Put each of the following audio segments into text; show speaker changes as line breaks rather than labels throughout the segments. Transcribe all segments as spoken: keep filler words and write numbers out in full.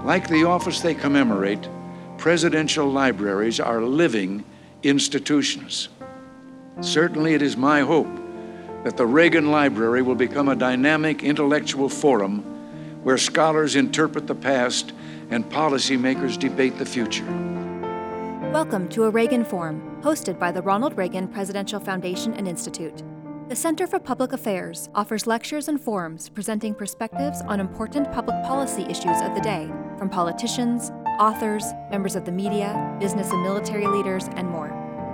Like the office they commemorate, presidential libraries are living institutions. Certainly it is my hope that the Reagan Library will become a dynamic intellectual forum where scholars interpret the past and policymakers debate the future.
Welcome to A Reagan Forum, hosted by the Ronald Reagan Presidential Foundation and Institute. The Center for Public Affairs offers lectures and forums presenting perspectives on important public policy issues of the day from politicians, authors, members of the media, business and military leaders, and more.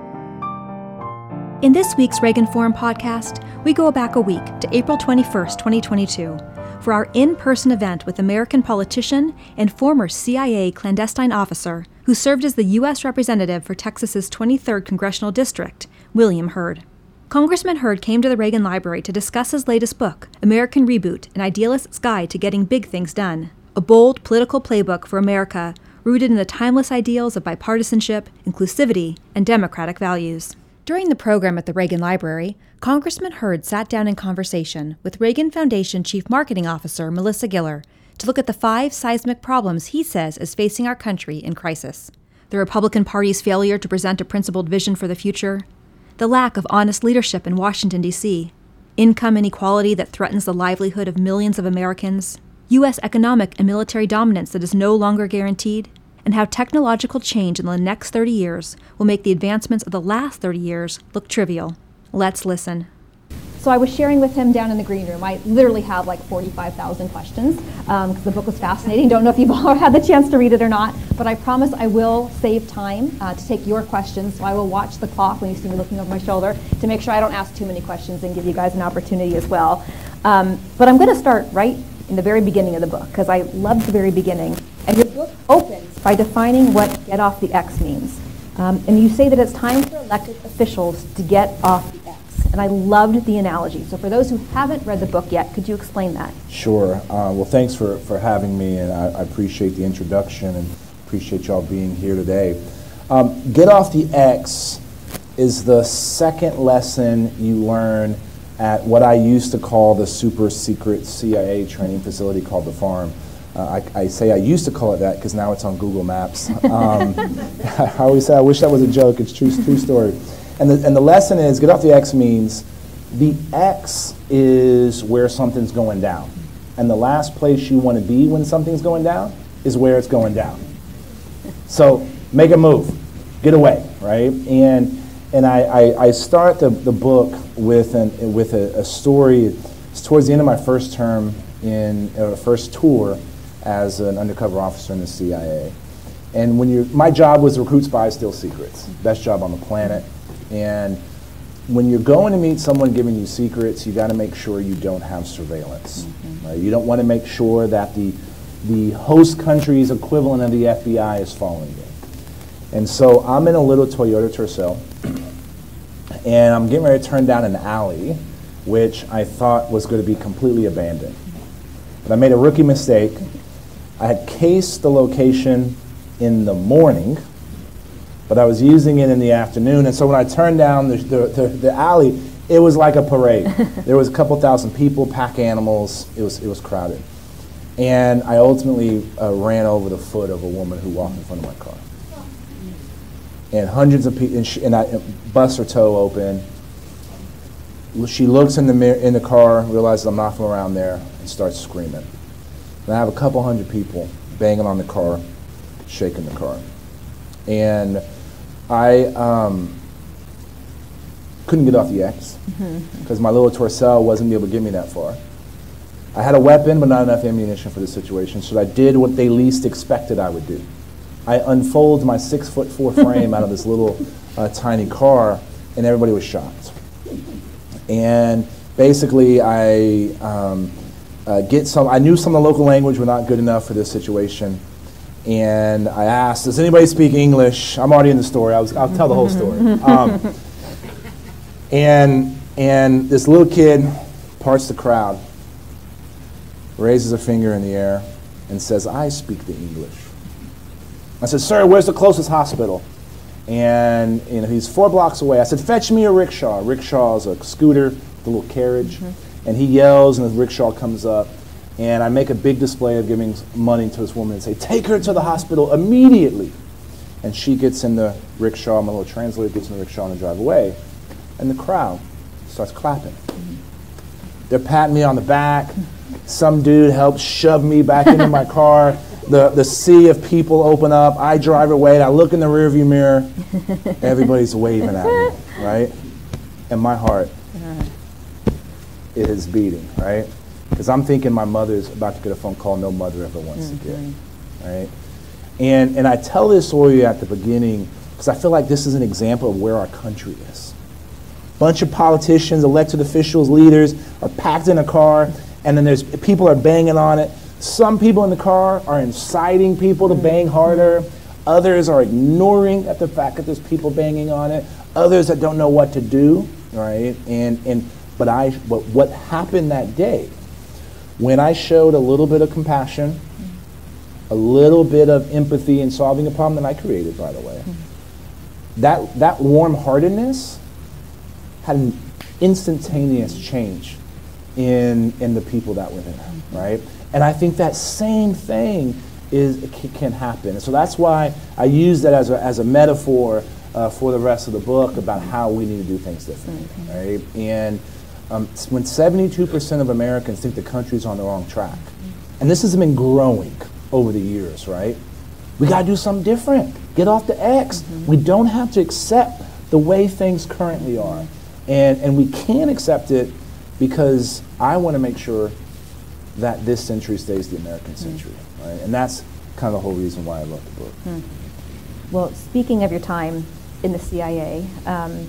In this week's Reagan Forum podcast, we go back a week to April twenty-first, twenty twenty-two, for our in-person event with American politician and former C I A clandestine officer who served as the U S representative for Texas's twenty-third Congressional District, William Hurd. Congressman Hurd came to the Reagan Library to discuss his latest book, American Reboot, An Idealist's Guide to Getting Big Things Done, a bold political playbook for America rooted in the timeless ideals of bipartisanship, inclusivity, and democratic values. During the program at the Reagan Library, Congressman Hurd sat down in conversation with Reagan Foundation Chief Marketing Officer Melissa Giller to look at the five seismic problems he says is facing our country in crisis. The Republican Party's failure to present a principled vision for the future, the lack of honest leadership in Washington, D C, income inequality that threatens the livelihood of millions of Americans, U S economic and military dominance that is no longer guaranteed, and how technological change in the next thirty years will make the advancements of the last thirty years look trivial. Let's listen. So I was sharing with him down in the green room. I literally have like forty-five thousand questions because um, the book was fascinating. Don't know if you've all had the chance to read it or not, but I promise I will save time uh, to take your questions. So I will watch the clock when you see me looking over my shoulder to make sure I don't ask too many questions and give you guys an opportunity as well. Um, but I'm going to start right in the very beginning of the book because I loved the very beginning. And your book opens by defining what get off the X means. Um, and you say that it's time for elected officials to get off the X. And I loved the analogy. So for those who haven't read the book yet, could you explain that?
Sure. Uh, well, thanks for, for having me, and I, I appreciate the introduction and appreciate y'all being here today. Um, get off the X is the second lesson you learn at what I used to call the super secret C I A training facility called The Farm. Uh, I, I say I used to call it that because now it's on Google Maps. Um, I always say I wish that was a joke. It's true, true story. And the, and the lesson is, get off the X means the X is where something's going down. And the last place you want to be when something's going down is where it's going down. So make a move. Get away, right? And and I, I, I start the, the book with an with a, a story. It's towards the end of my first term in uh, first tour as an undercover officer in the C I A. And when you my job was to recruit spies, steal secrets. Best job on the planet. And when you're going to meet someone giving you secrets, you got to make sure you don't have surveillance. Mm-hmm. Right? You don't want to make sure that the the host country's equivalent of the F B I is following you. And so I'm in a little Toyota Tercel, and I'm getting ready to turn down an alley, which I thought was going to be completely abandoned. But I made a rookie mistake. I had cased the location in the morning, but I was using it in the afternoon, and so when I turned down the, the, the, the alley, it was like a parade. There was a couple thousand people, pack animals, it was, it was crowded. And I ultimately uh, ran over the foot of a woman who walked in front of my car. And hundreds of people, and, she, and I bust her toe open. She looks in the mirror, in the car, realizes I'm not from around there, and starts screaming. And I have a couple hundred people banging on the car, shaking the car. And I um, couldn't get off the X because mm-hmm. my little Tercel wasn't able to get me that far. I had a weapon, but not enough ammunition for the situation, so I did what they least expected I would do. I unfolded my six foot four frame out of this little uh, tiny car, and everybody was shocked. And basically, I um, uh, get some. I knew some of the local language were not good enough for this situation. And I asked, does anybody speak English? I'm already in the story. I was, I'll tell the whole story. Um, and and this little kid parts the crowd, raises a finger in the air, and says, I speak the English. I said, sir, where's the closest hospital? And you know, he's four blocks away. I said, fetch me a rickshaw. A rickshaw is a scooter, the little carriage. Mm-hmm. And he yells, and the rickshaw comes up. And I make a big display of giving money to this woman and say, take her to the hospital immediately. And she gets in the rickshaw, my little translator gets in the rickshaw and drive away. And the crowd starts clapping. They're patting me on the back. Some dude helps shove me back into my car. The, the sea of people open up. I drive away. I look in the rearview mirror. Everybody's waving at me, right? And my heart, it is beating, right? Because I'm thinking my mother's about to get a phone call no mother ever wants mm-hmm. to get, right? And, and I tell this story at the beginning because I feel like this is an example of where our country is. Bunch of politicians, elected officials, leaders are packed in a car, and then there's people are banging on it. Some people in the car are inciting people to bang harder. Others are ignoring at the fact that there's people banging on it. Others that don't know what to do, right? And and but I but what happened that day when I showed a little bit of compassion, a little bit of empathy in solving a problem that I created, by the way, that that warm-heartedness had an instantaneous change in in the people that were there, right? And I think that same thing is can happen. And so that's why I use that as a as a metaphor uh, for the rest of the book about how we need to do things differently, mm-hmm. right? And um, when seventy-two percent of Americans think the country's on the wrong track, mm-hmm. and this has been growing over the years, right? We got to do something different. Get off the X. Mm-hmm. We don't have to accept the way things currently are, and and we can't accept it because I want to make sure that this century stays the American century, mm. right? And that's kind of the whole reason why I wrote the book.
Mm. Well, speaking of your time in the C I A, um, you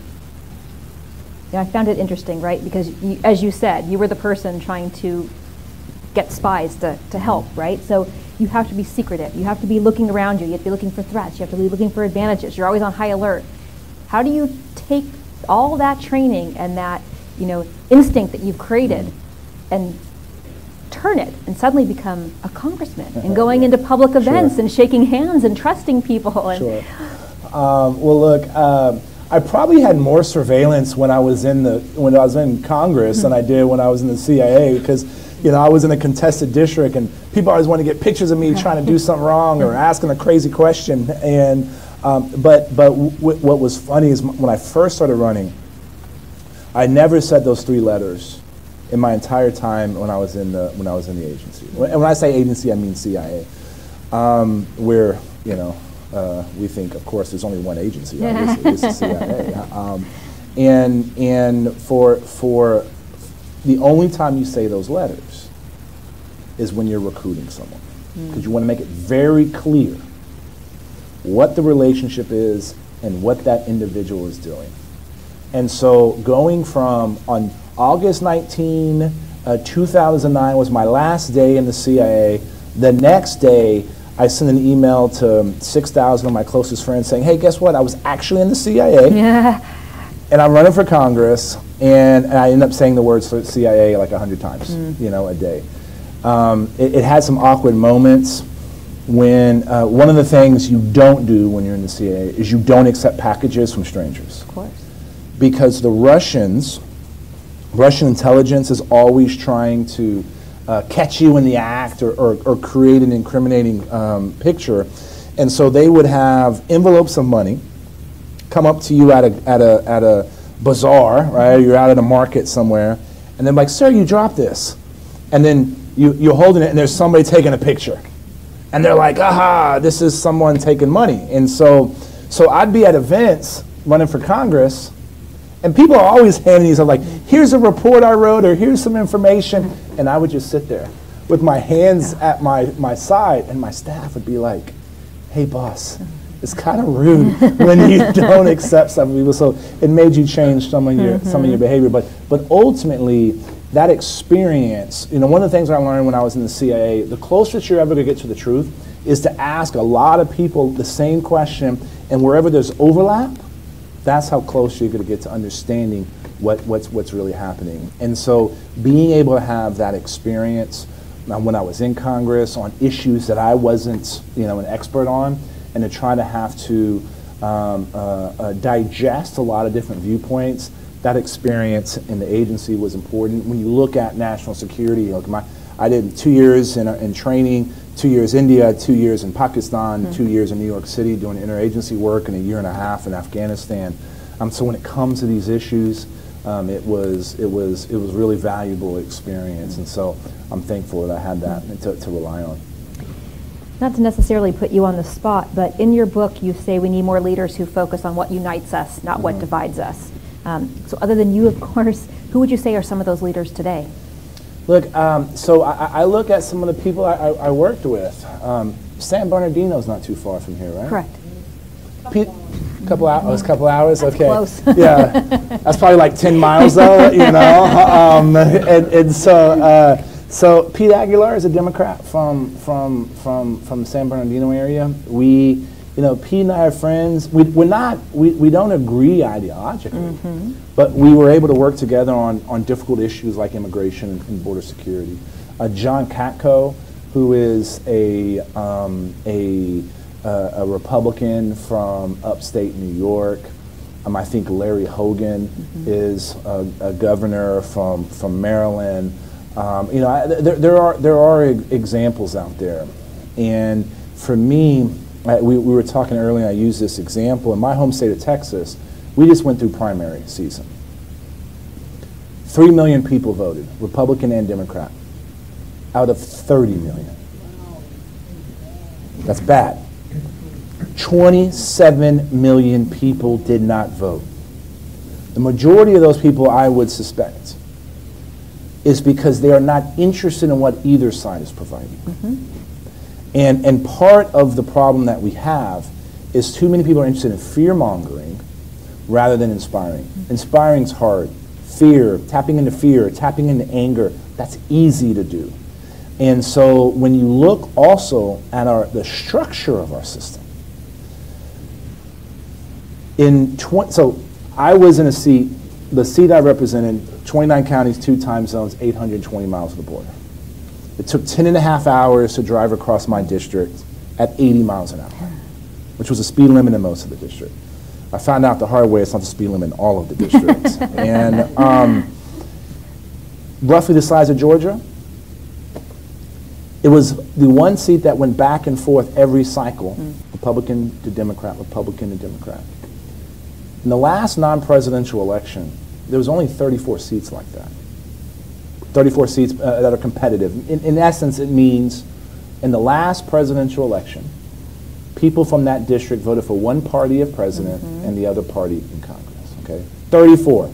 know, I found it interesting, right? Because you, as you said, you were the person trying to get spies to, to help, right? So you have to be secretive. You have to be looking around you. You have to be looking for threats. You have to be looking for advantages. You're always on high alert. How do you take all that training and that, you know, instinct that you've created and turn it and suddenly become a congressman and going into public events sure. and shaking hands and trusting people? And
sure. Um, well, look, um, I probably had more surveillance when I was in the when I was in Congress than I did when I was in the C I A because, you know, I was in a contested district and people always want to get pictures of me trying to do something wrong or asking a crazy question. And um, but but w what was funny is when I first started running, I never said those three letters in my entire time when I was in the when I was in the agency. And when I say agency, I mean C I A, um, where you know uh, we think, of course, there's only one agency. Obviously, it's the C I A. Um, and and for for the only time you say those letters is when you're recruiting someone, because mm. you want to make it very clear what the relationship is and what that individual is doing. And so going from on August nineteenth, uh, two thousand nine was my last day in the C I A. The next day, I sent an email to six thousand of my closest friends saying, hey, guess what? I was actually in the C I A.
Yeah.
And I'm running for Congress, and, and I ended up saying the words for C I A like a hundred times, mm. you know, a day. Um, it, it had some awkward moments when uh, one of the things you don't do when you're in the C I A is you don't accept packages from strangers.
Of course.
Because the Russians, Russian intelligence is always trying to uh, catch you in the act or, or, or create an incriminating um, picture. And so they would have envelopes of money come up to you at a, at a, at a bazaar, right? You're out at a market somewhere, and they're like, sir, you dropped this. And then you, you're holding it, and there's somebody taking a picture. And they're like, aha, this is someone taking money. And so, so I'd be at events running for Congress, and people are always handing these, like, here's a report I wrote, or here's some information, and I would just sit there with my hands at my, my side, and my staff would be like, hey, boss, it's kind of rude when you don't accept some people, so it made you change some of your, mm-hmm. some of your behavior. But, but ultimately, that experience, you know, one of the things I learned when I was in the C I A, the closest you're ever going to get to the truth is to ask a lot of people the same question, and wherever there's overlap, that's how close you're going to get to understanding what, what's, what's really happening. And so being able to have that experience uh, when I was in Congress on issues that I wasn't, you know, an expert on, and to try to have to um, uh, uh, digest a lot of different viewpoints, that experience in the agency was important. When you look at national security, like my, I did two years in, in training, two years India, two years in Pakistan, mm-hmm. two years in New York City doing interagency work, and a year and a half in Afghanistan. Um, so when it comes to these issues, um, it was it was it was really valuable experience, and so I'm thankful that I had that to, to rely on.
Not to necessarily put you on the spot, but in your book you say we need more leaders who focus on what unites us, not mm-hmm. what divides us. Um, so other than you, of course, who would you say are some of those leaders today?
Look, um, so I, I look at some of the people I, I, I worked with. Um, San Bernardino's not too far from here, right?
Correct.
Pe- couple hours, couple hours,
that's
okay.
Close.
Yeah, that's probably like ten miles though, you know. Um, and, and so, uh, so Pete Aguilar is a Democrat from from from from the San Bernardino area. We, you know, Pete and I are friends. We, we're not, we, we don't agree ideologically, mm-hmm. but we were able to work together on, on difficult issues like immigration and, and border security. Uh, John Katko, who is a, um, a, uh, a Republican from upstate New York. Um, I think Larry Hogan mm-hmm. is a, a governor from, from Maryland. Um, you know, I, there, there are, there are e- examples out there. And for me, I, we, we were talking earlier, I used this example. In my home state of Texas, we just went through primary season. Three million people voted, Republican and Democrat, out of thirty million. That's bad. twenty-seven million people did not vote. The majority of those people, I would suspect, is because they are not interested in what either side is providing. Mm-hmm. And, and part of the problem that we have is too many people are interested in fear-mongering rather than inspiring. Mm-hmm. Inspiring's hard. Fear, tapping into fear, tapping into anger, that's easy to do. And so when you look also at our the structure of our system, in tw- so I was in a seat, the seat I represented, twenty-nine counties, two time zones, eight hundred twenty miles of the border. It took ten and a half hours to drive across my district at eighty miles an hour, which was the speed limit in most of the district. I found out the hard way it's not the speed limit in all of the districts. And um, roughly the size of Georgia, it was the one seat that went back and forth every cycle, mm. Republican to Democrat, Republican to Democrat. In the last non-presidential election, there was only thirty-four seats like that. thirty-four seats uh, that are competitive. In, in essence, it means in the last presidential election, people from that district voted for one party of president mm-hmm. and the other party in Congress, okay? thirty-four.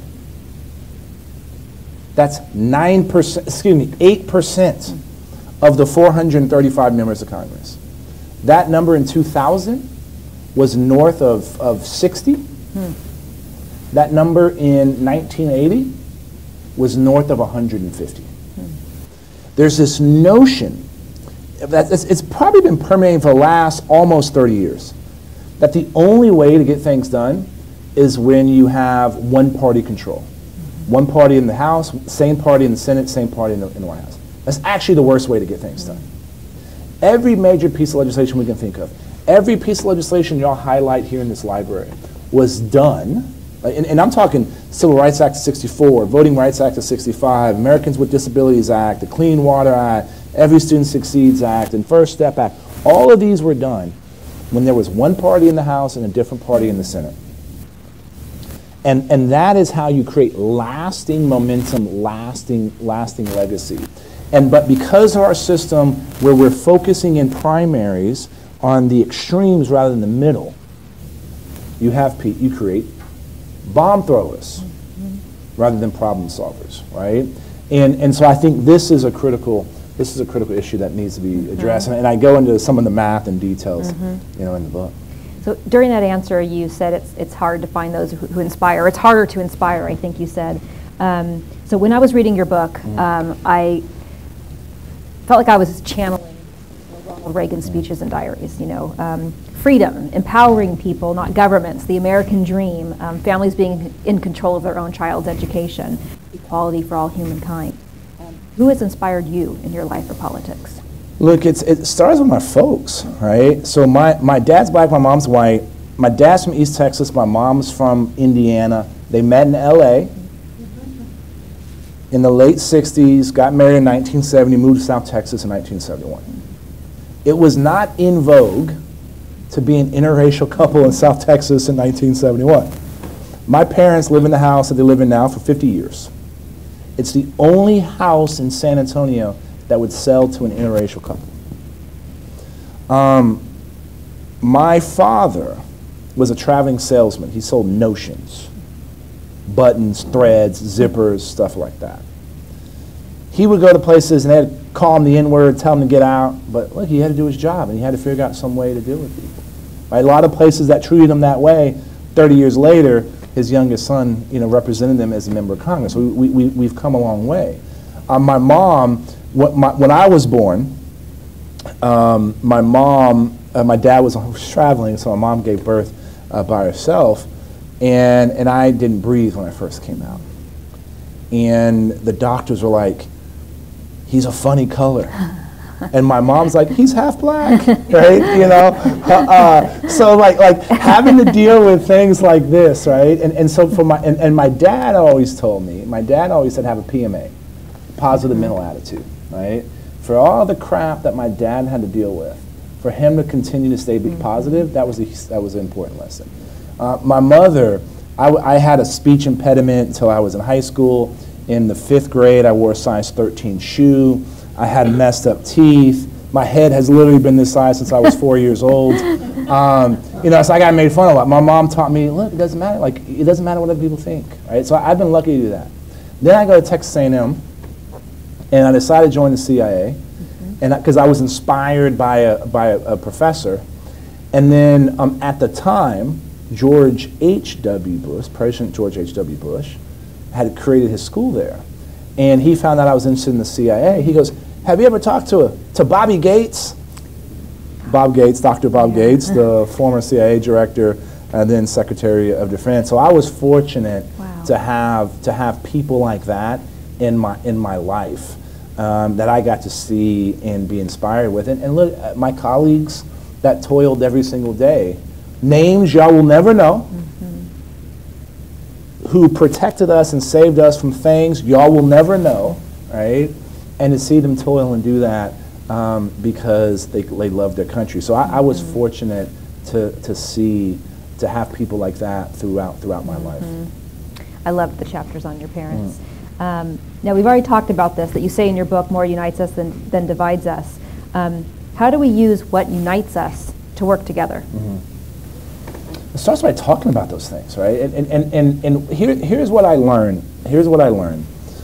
That's nine percent, excuse me, eight percent mm-hmm. of the four hundred thirty-five members of Congress. That number in two thousand was north of, of sixty. Hmm. That number in nineteen eighty was north of one hundred fifty. Hmm. There's this notion that it's, it's probably been permeating for the last almost thirty years, that the only way to get things done is when you have one party control. Mm-hmm. One party in the House, same party in the Senate, same party in the, in the White House. That's actually the worst way to get things done. Every major piece of legislation we can think of, every piece of legislation y'all highlight here in this library was done, and, and I'm talking Civil Rights Act of sixty-four, Voting Rights Act of sixty-five, Americans with Disabilities Act, the Clean Water Act, Every Student Succeeds Act, and First Step Act. All of these were done when there was one party in the House and a different party in the Senate. And, and that is how you create lasting momentum, lasting, lasting legacy. And but because of our system where we're focusing in primaries on the extremes rather than the middle, you have pe- you create bomb throwers mm-hmm. rather than problem solvers, right? And and so I think this is a critical this is a critical issue that needs to be addressed. Mm-hmm. And, and I go into some of the math and details, mm-hmm. you know, in the book.
So during that answer, you said it's it's hard to find those who, who inspire. It's harder to inspire, I think you said. Um, so when I was reading your book, mm-hmm. um, I felt like I was channeling Ronald Reagan's speeches and diaries, you know. Um, freedom, empowering people, not governments, the American dream, um, families being in control of their own child's education, equality for all humankind. Um, who has inspired you in your life or politics?
Look, it's, it starts with my folks, right? So my, my dad's black, my mom's white. My dad's from East Texas, my mom's from Indiana. They met in L A. in the late sixties, got married in nineteen seventy, moved to South Texas in nineteen seventy-one. It was not in vogue to be an interracial couple in South Texas in nineteen seventy-one. My parents live in the house that they live in now for fifty years. It's the only house in San Antonio that would sell to an interracial couple. Um, my father was a traveling salesman. He sold notions, buttons, threads, zippers, stuff like that. He would go to places and they'd call him the N-word, tell him to get out, but look, he had to do his job and he had to figure out some way to deal with people. Right? A lot of places that treated him that way, thirty years later, his youngest son, you know, represented them as a member of Congress. So we, we, we've come a long way. Um, my mom, what my, when I was born, um, my mom, uh, my dad was, was traveling, so my mom gave birth uh, by herself, and, and I didn't breathe when I first came out. And the doctors were like, he's a funny color. And my mom's like, he's half black, right? You know, uh, so like like having to deal with things like this, right? And and so for my and, and my dad always told me, my dad always said have a P M A, positive mental attitude, right? For all the crap that my dad had to deal with, for him to continue to stay be positive, that was a, that was an important lesson. Uh, my mother, I, w I had a speech impediment until I was in high school. In the fifth grade, I wore a size thirteen shoe. I had messed up teeth. My head has literally been this size since I was four years old. Um, you know, so I got made fun of a lot. My mom taught me, look, it doesn't matter. Like, it doesn't matter what other people think, right? So I've been lucky to do that. Then I go to Texas A and M, and I decided to join the C I A, mm-hmm. and because I was inspired by a by a, a professor. And then um, at the time, George H W Bush, President George H W Bush, had created his school there. And he found out I was interested in the C I A. He goes, have you ever talked to a, to Bobby Gates? Bob Gates, Doctor Bob yeah. Gates, the former C I A director and then Secretary of Defense. So I was fortunate wow. to have to have people like that in my in my life um, that I got to see and be inspired with. And, and look, at my colleagues that toiled every single day, names y'all will never know, mm-hmm. who protected us and saved us from things y'all will never know, right? And to see them toil and do that um, because they, they love their country. So I, I was mm-hmm. fortunate to, to see, to have people like that throughout throughout my
mm-hmm.
life.
I loved the chapters on your parents. Mm. Um, now we've already talked about this, that you say in your book, more unites us than, than divides us. Um, how do we use what unites us to work together?
Mm-hmm. It starts by talking about those things, right? And, and, and, and here, here's what I learned. Here's what I learned.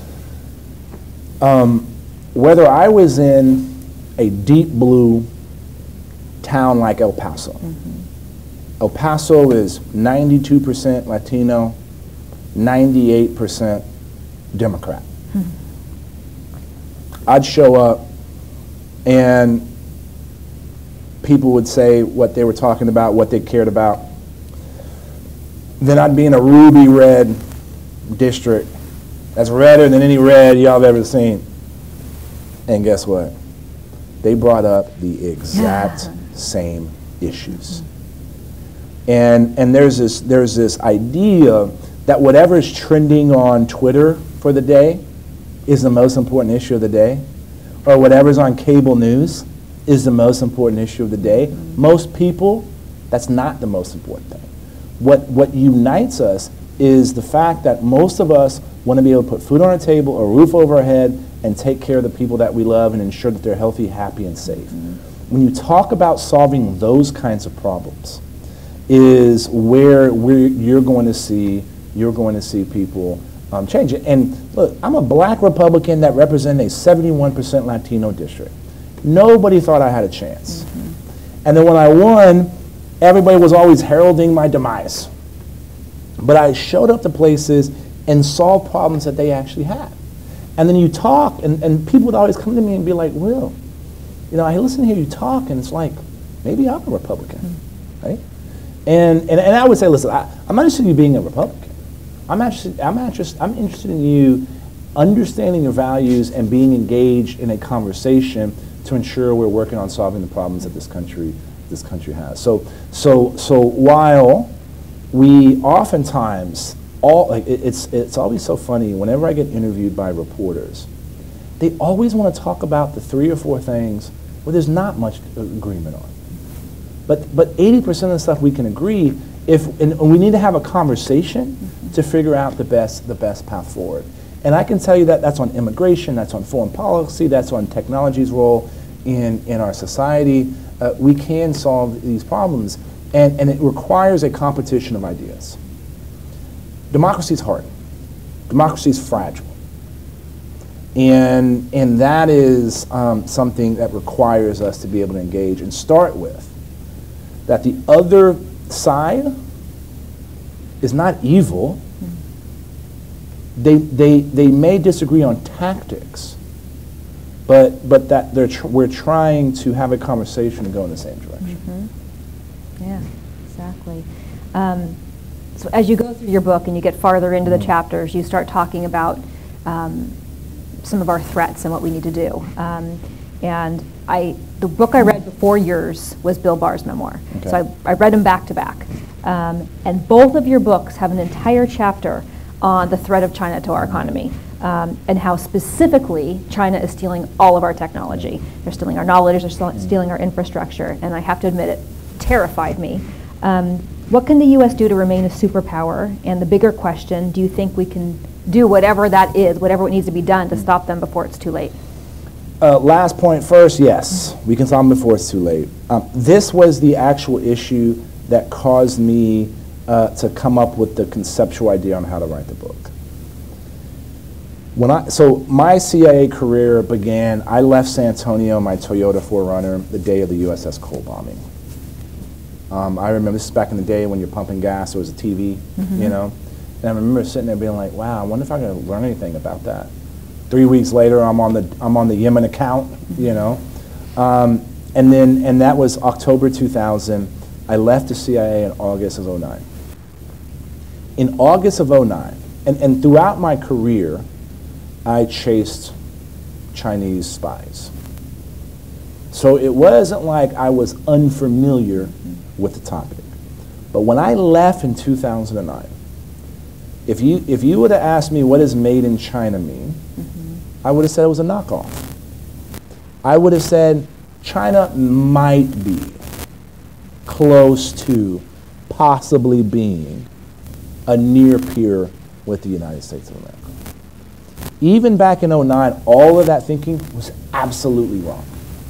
Um, whether I was in a deep blue town like El Paso, mm-hmm. El Paso is ninety-two percent Latino, ninety-eight percent Democrat. Mm-hmm. I'd show up and people would say what they were talking about, what they cared about. Then I'd be in a ruby red district that's redder than any red y'all have ever seen. And guess what? They brought up the exact yeah. same issues. And and there's this there's this idea that whatever's trending on Twitter for the day is the most important issue of the day, or whatever's on cable news is the most important issue of the day. Mm-hmm. Most people, that's not the most important thing. What what unites us is the fact that most of us want to be able to put food on our table, a roof over our head, and take care of the people that we love and ensure that they're healthy, happy, and safe. Mm-hmm. When you talk about solving those kinds of problems is where we're, you're going to see you're going to see people um, change it. And look, I'm a black Republican that represents a seventy-one percent Latino district. Nobody thought I had a chance. Mm-hmm. And then when I won, everybody was always heralding my demise. But I showed up to places and solved problems that they actually had. And then you talk, and, and people would always come to me and be like, Will, you know, I listen to hear you talk, and it's like, maybe I'm a Republican, mm-hmm. right? And, and and I would say, listen, I, I'm not interested in you being a Republican. I'm actually, I'm interested, I'm interested in you understanding your values and being engaged in a conversation to ensure we're working on solving the problems that this country this country has. So so so while we oftentimes all, like, it, it's, it's always so funny, whenever I get interviewed by reporters, they always want to talk about the three or four things where there's not much agreement on. But, but eighty percent of the stuff we can agree, if, and we need to have a conversation mm-hmm. to figure out the best, the best path forward. And I can tell you that that's on immigration, that's on foreign policy, that's on technology's role in, in our society. Uh, we can solve these problems, and, and it requires a competition of ideas. Democracy is hard. Democracy is fragile. And, and that is um, something that requires us to be able to engage and start with that the other side is not evil. They, they, they may disagree on tactics, but, but that they're tr we're trying to have a conversation and go in the same direction.
Mm-hmm. Yeah, exactly. Um, so as you go through your book and you get farther into mm-hmm. the chapters, you start talking about um, some of our threats and what we need to do. Um, and I, the book I read before yours was Bill Barr's memoir. Okay. So I, I read them back to back. Um, and both of your books have an entire chapter on the threat of China to our economy, um, and how specifically China is stealing all of our technology. They're stealing our knowledge, they're st stealing our infrastructure, and I have to admit it terrified me. Um, what can the U S do to remain a superpower? And the bigger question, do you think we can do whatever that is, whatever needs to be done to stop them before it's too late?
Uh, last point first, yes, we can stop them before it's too late. Um, this was the actual issue that caused me Uh, to come up with the conceptual idea on how to write the book. When I, so my C I A career began, I left San Antonio, my Toyota four runner, the day of the U S S Cole bombing. Um, I remember, this is back in the day when you're pumping gas, there was a T V, mm-hmm. you know, and I remember sitting there being like, wow, I wonder if I'm going to learn anything about that. Three weeks later, I'm on the, I'm on the Yemen account, you know, um, and then, and that was October two thousand. I left the C I A in August of oh nine. In August of oh nine, and, and throughout my career, I chased Chinese spies. So it wasn't like I was unfamiliar with the topic. But when I left in two thousand nine, if you, if you would have asked me what does made in China mean, mm-hmm. I would have said it was a knockoff. I would have said China might be close to possibly being a near peer with the United States of America. Even back in oh nine, all of that thinking was absolutely wrong.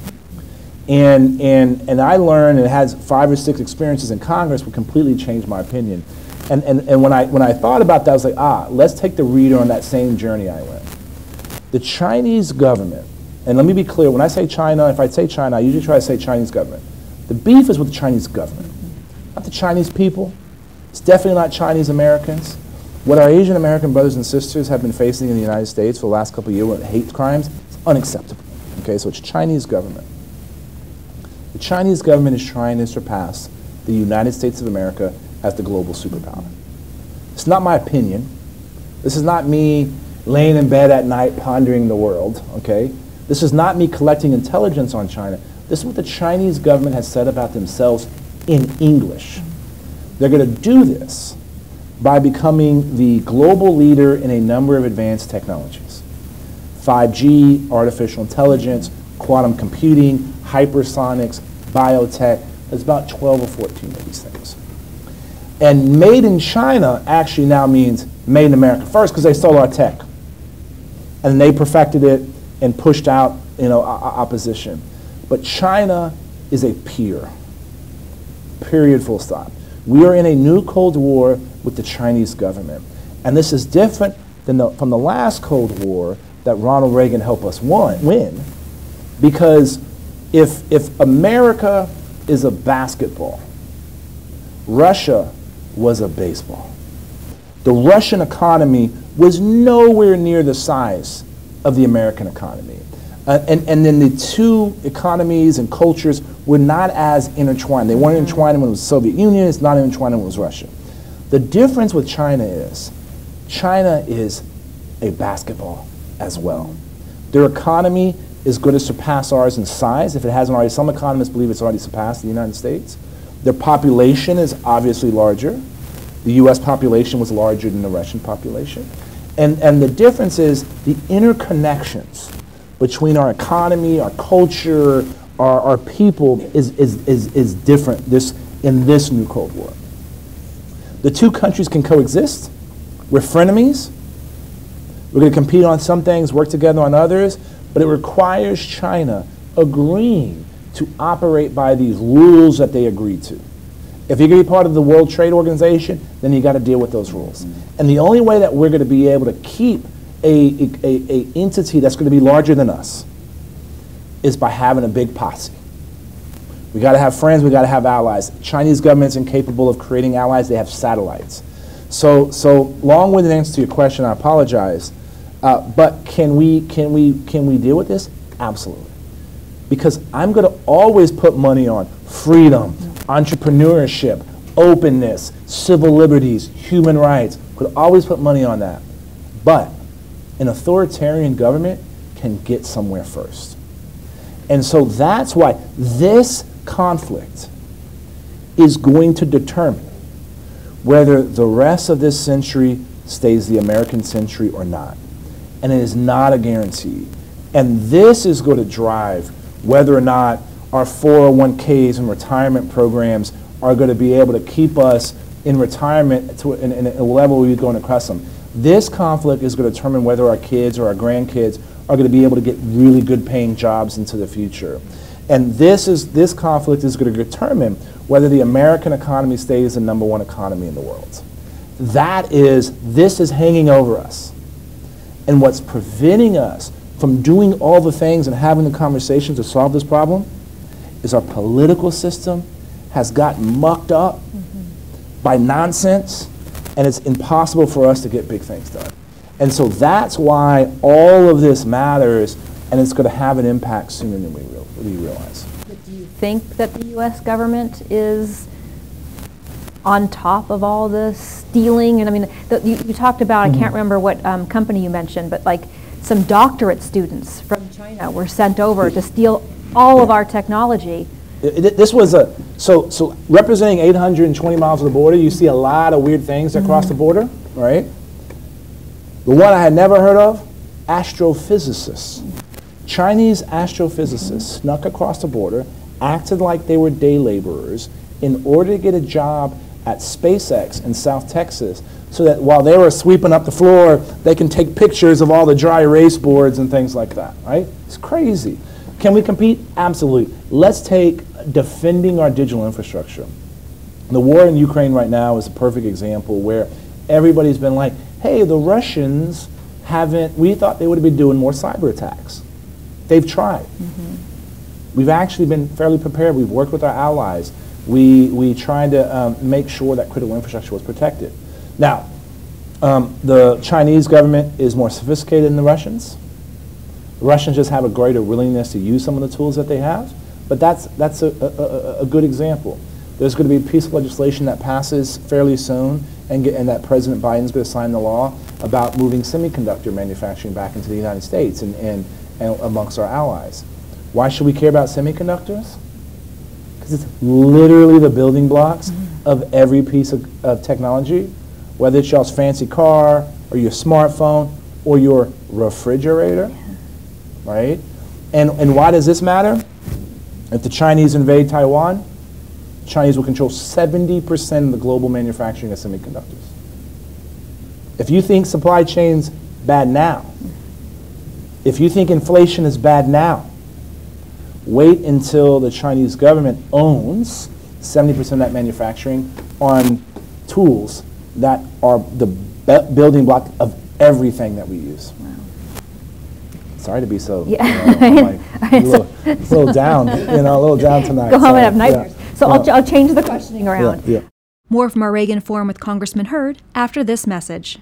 And, and, and I learned, and it has five or six experiences in Congress would completely change my opinion. And, and, and when, I, when I thought about that, I was like, ah, let's take the reader on that same journey I went. The Chinese government, and let me be clear, when I say China, if I say China, I usually try to say Chinese government. The beef is with the Chinese government, not the Chinese people. It's definitely not Chinese Americans. What our Asian American brothers and sisters have been facing in the United States for the last couple of years with hate crimes is unacceptable. Okay, so it's Chinese government. The Chinese government is trying to surpass the United States of America as the global superpower. It's not my opinion. This is not me laying in bed at night pondering the world, okay? This is not me collecting intelligence on China. This is what the Chinese government has said about themselves in English. They're going to do this by becoming the global leader in a number of advanced technologies. five G, artificial intelligence, quantum computing, hypersonics, biotech. There's about twelve or fourteen of these things. And made in China actually now means made in America first because they stole our tech. And they perfected it and pushed out, you know, opposition. But China is a peer. Period, full stop. We are in a new Cold War with the Chinese government. And this is different than the, from the last Cold War that Ronald Reagan helped us won, win. Because if, if America is a basketball, Russia was a baseball. The Russian economy was nowhere near the size of the American economy. Uh, and, and then the two economies and cultures were not as intertwined. They weren't intertwined when it was the Soviet Union, it's not intertwined when it was Russia. The difference with China is, China is a basketball as well. Their economy is going to surpass ours in size. If it hasn't already, some economists believe it's already surpassed the United States. Their population is obviously larger. The U S population was larger than the Russian population. And, and the difference is the interconnections between our economy, our culture, our, our people is, is, is, is different this, in this new Cold War. The two countries can coexist. We're frenemies. We're going to compete on some things, work together on others, but it requires China agreeing to operate by these rules that they agreed to. If you're going to be part of the World Trade Organization, then you got to deal with those rules. Mm-hmm. And the only way that we're going to be able to keep a, a, a entity that's going to be larger than us is by having a big posse. We got to have friends, we got to have allies. Chinese government's incapable of creating allies, they have satellites. So, so long-winded answer to your question, I apologize. Uh, but can we, can, we, can we deal with this? Absolutely. Because I'm going to always put money on freedom, entrepreneurship, openness, civil liberties, human rights. Could always put money on that. But an authoritarian government can get somewhere first. And so that's why this conflict is going to determine whether the rest of this century stays the American century or not. And it is not a guarantee. And this is going to drive whether or not our four oh one Ks and retirement programs are going to be able to keep us in retirement to in, in a level we're going to cross them. This conflict is going to determine whether our kids or our grandkids are going to be able to get really good paying jobs into the future. And this is this conflict is going to determine whether the American economy stays the number one economy in the world. That is, this is hanging over us. And what's preventing us from doing all the things and having the conversations to solve this problem is our political system has gotten mucked up mm-hmm. by nonsense, and it's impossible for us to get big things done. And so that's why all of this matters, and it's going to have an impact sooner than we, real, we realize.
But do you think that the U S government is on top of all the stealing? And I mean, the, you, you talked about, mm-hmm. I can't remember what um, company you mentioned, but like some doctorate students from China were sent over to steal all yeah. of our technology.
It, it, this was a, so, so representing eight hundred twenty miles of the border, you see a lot of weird things mm-hmm. across the border, right? The one I had never heard of, astrophysicists. Chinese astrophysicists snuck across the border, acted like they were day laborers in order to get a job at SpaceX in South Texas so that while they were sweeping up the floor, they can take pictures of all the dry erase boards and things like that, right? It's crazy. Can we compete? Absolutely. Let's take defending our digital infrastructure. The war in Ukraine right now is a perfect example where everybody's been like, hey, the Russians haven't, we thought they would have been doing more cyber attacks. They've tried. Mm-hmm. We've actually been fairly prepared. We've worked with our allies. We, we tried to um, make sure that critical infrastructure was protected. Now, um, the Chinese government is more sophisticated than the Russians. The Russians just have a greater willingness to use some of the tools that they have, but that's, that's a, a, a good example. There's going to be a piece of legislation that passes fairly soon, and, get, and that President Biden's going to sign the law about moving semiconductor manufacturing back into the United States and, and, and amongst our allies. Why should we care about semiconductors? Because it's literally the building blocks mm-hmm. of every piece of, of technology, whether it's y'all's fancy car, or your smartphone, or your refrigerator, yeah. right? And, and why does this matter? If the Chinese invade Taiwan, Chinese will control seventy percent of the global manufacturing of semiconductors. If you think supply chain's bad now, if you think inflation is bad now, wait until the Chinese government owns seventy percent of that manufacturing on tools that are the be- building block of everything that we use. Wow. Sorry to be so, yeah. you know, like, a little, a little down, you know, a little down tonight.
Go home
Sorry.
and have nightmares. Yeah. So I'll, I'll change the questioning around.
Yeah, yeah.
More from our Reagan Forum with Congressman Hurd after this message.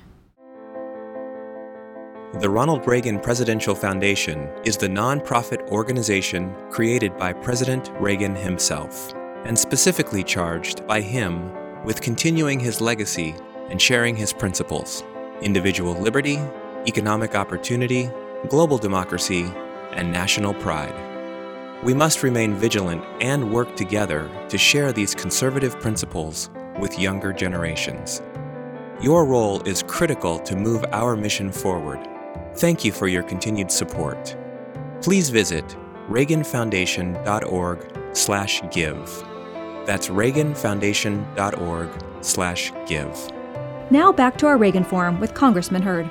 The Ronald Reagan Presidential Foundation is the nonprofit organization created by President Reagan himself, and specifically charged by him with continuing his legacy and sharing his principles: individual liberty, economic opportunity, global democracy, and national pride. We must remain vigilant and work together to share these conservative principles with younger generations. Your role is critical to move our mission forward. Thank you for your continued support. Please visit reaganfoundation.org slash give. That's reaganfoundation.org slash give.
Now back to our Reagan Forum with Congressman Hurd.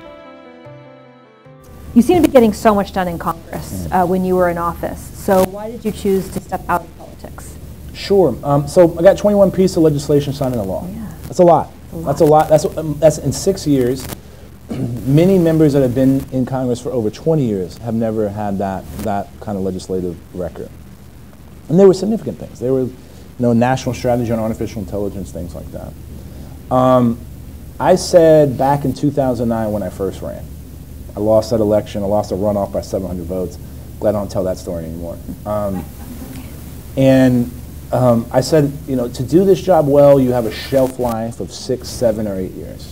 You seem to be getting so much done in Congress uh, when you were in office. So why did you choose to step out of politics?
Sure. Um, so I got twenty-one pieces of legislation signed into law. Yeah. That's a lot. A lot. That's a lot. That's um, that's in six years. Many members that have been in Congress for over twenty years have never had that that kind of legislative record. And they were significant things. They were, you know, national strategy on artificial intelligence, things like that. Um, I said back in two thousand nine when I first ran, I lost that election. I lost a runoff by seven hundred votes. Glad I don't tell that story anymore. Um, and um, I said, you know, to do this job well, you have a shelf life of six, seven, or eight years.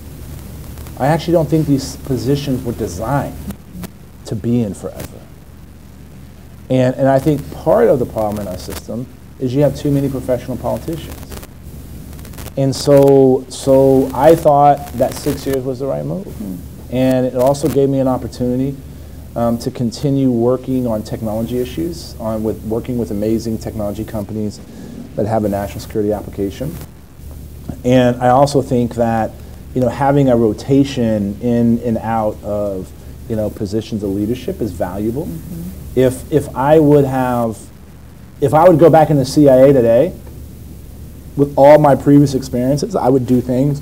I actually don't think these positions were designed to be in forever. And, and I think part of the problem in our system is you have too many professional politicians. And so, so I thought that six years was the right move. And it also gave me an opportunity um, to continue working on technology issues, on with working with amazing technology companies that have a national security application. And I also think that, you know, having a rotation in and out of, you know, positions of leadership is valuable. Mm-hmm. If if I would have, if I would go back in the C I A today, with all my previous experiences, I would do things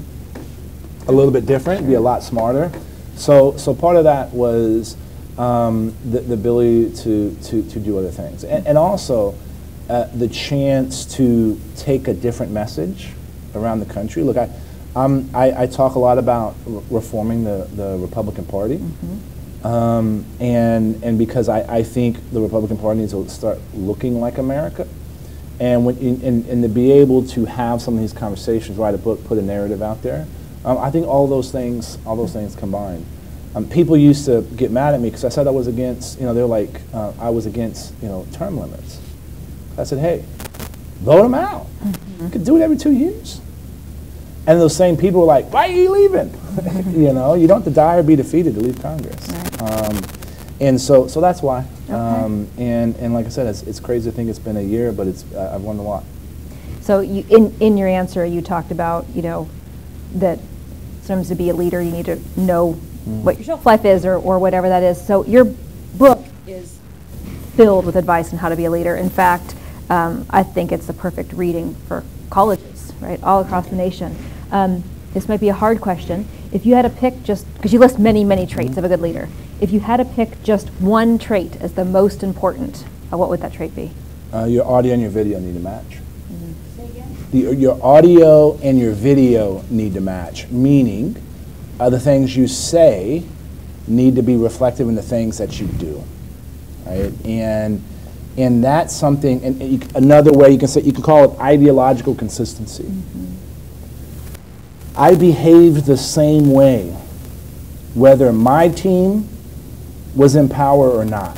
a little bit different, be a lot smarter. So so part of that was um, the, the ability to, to, to do other things. And, and also uh, the chance to take a different message around the country. Look, I, um, I, I talk a lot about re reforming the, the Republican Party. Mm-hmm. um, and, and because I, I think the Republican Party needs to start looking like America. And, when, and, and to be able to have some of these conversations, write a book, put a narrative out there, um, I think all those things, all those things combined. Um, people used to get mad at me because I said I was against, you know, they're like, uh, I was against, you know, term limits. I said, hey, vote them out. Mm-hmm. You could do it every two years. And those same people were like, why are you leaving? Mm-hmm. You know, you don't have to die or be defeated to leave Congress. Right. Um, and so, so that's why. Okay. Um, and, and like I said, it's, it's crazy to think it's been a year, but it's, uh, I've learned a lot.
So you, in, in your answer, you talked about, you know, that sometimes to be a leader, you need to know mm-hmm. what your shelf life is or, or whatever that is. So your book is filled with advice on how to be a leader. In fact, um, I think it's the perfect reading for colleges, right, all across the nation. Um, this might be a hard question. If you had to pick just, because you list many, many traits mm-hmm. of a good leader, if you had to pick just one trait as the most important, uh, what would that trait be?
Uh, your audio and your video need to match. Mm-hmm. Say again? The, your audio and your video need to match, meaning uh, the things you say need to be reflective in the things that you do, right? And and that's something. And, and you, another way you can say, you can call it ideological consistency. Mm-hmm. I behaved the same way, whether my team was in power or not.